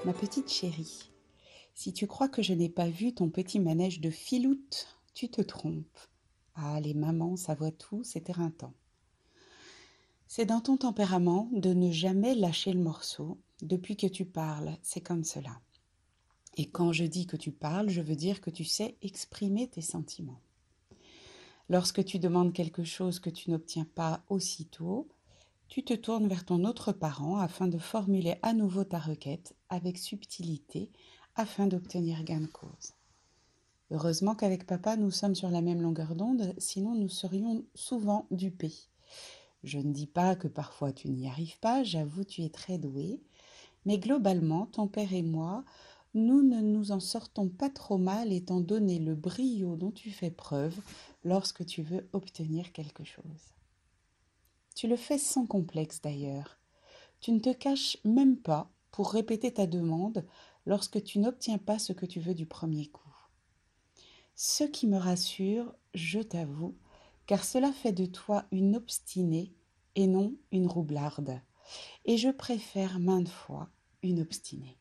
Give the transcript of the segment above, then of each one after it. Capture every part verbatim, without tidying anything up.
Ma petite chérie, si tu crois que je n'ai pas vu ton petit manège de filoute, tu te trompes. Ah, les mamans, ça voit tout, c'est éreintant. C'est dans ton tempérament de ne jamais lâcher le morceau. Depuis que tu parles, c'est comme cela. Et quand je dis que tu parles, je veux dire que tu sais exprimer tes sentiments. Lorsque tu demandes quelque chose que tu n'obtiens pas aussitôt, tu te tournes vers ton autre parent afin de formuler à nouveau ta requête avec subtilité afin d'obtenir gain de cause. Heureusement qu'avec papa, nous sommes sur la même longueur d'onde, sinon nous serions souvent dupés. Je ne dis pas que parfois tu n'y arrives pas, j'avoue tu es très doué, mais globalement, ton père et moi, nous ne nous en sortons pas trop mal étant donné le brio dont tu fais preuve lorsque tu veux obtenir quelque chose. Tu le fais sans complexe d'ailleurs. Tu ne te caches même pas pour répéter ta demande lorsque tu n'obtiens pas ce que tu veux du premier coup. Ce qui me rassure, je t'avoue, car cela fait de toi une obstinée et non une roublarde. Et je préfère maintes fois une obstinée.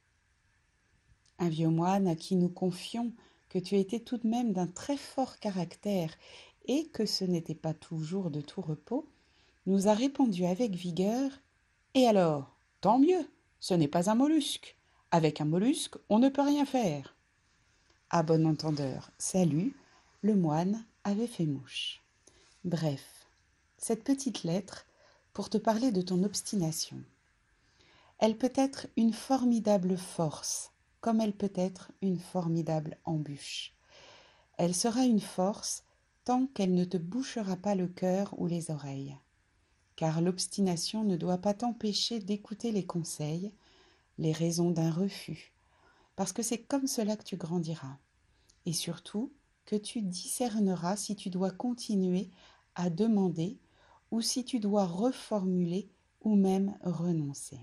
Un vieux moine à qui nous confions que tu étais tout de même d'un très fort caractère et que ce n'était pas toujours de tout repos, nous a répondu avec vigueur « Et alors, tant mieux, ce n'est pas un mollusque. Avec un mollusque, on ne peut rien faire. » À bon entendeur, salut, le moine avait fait mouche. Bref, cette petite lettre pour te parler de ton obstination. Elle peut être une formidable force, comme elle peut être une formidable embûche. Elle sera une force tant qu'elle ne te bouchera pas le cœur ou les oreilles. Car l'obstination ne doit pas t'empêcher d'écouter les conseils, les raisons d'un refus, parce que c'est comme cela que tu grandiras. Et surtout, que tu discerneras si tu dois continuer à demander ou si tu dois reformuler ou même renoncer.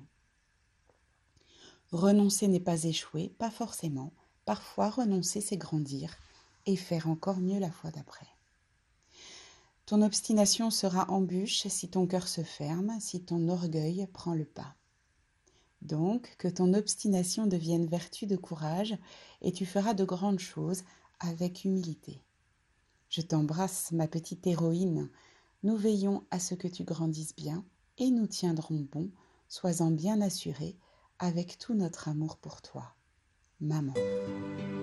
Renoncer n'est pas échouer, pas forcément. Parfois, renoncer, c'est grandir et faire encore mieux la fois d'après. Ton obstination sera embûche si ton cœur se ferme, si ton orgueil prend le pas. Donc, que ton obstination devienne vertu de courage et tu feras de grandes choses avec humilité. Je t'embrasse, ma petite héroïne. Nous veillons à ce que tu grandisses bien et nous tiendrons bon, sois-en bien assurée, avec tout notre amour pour toi. Maman.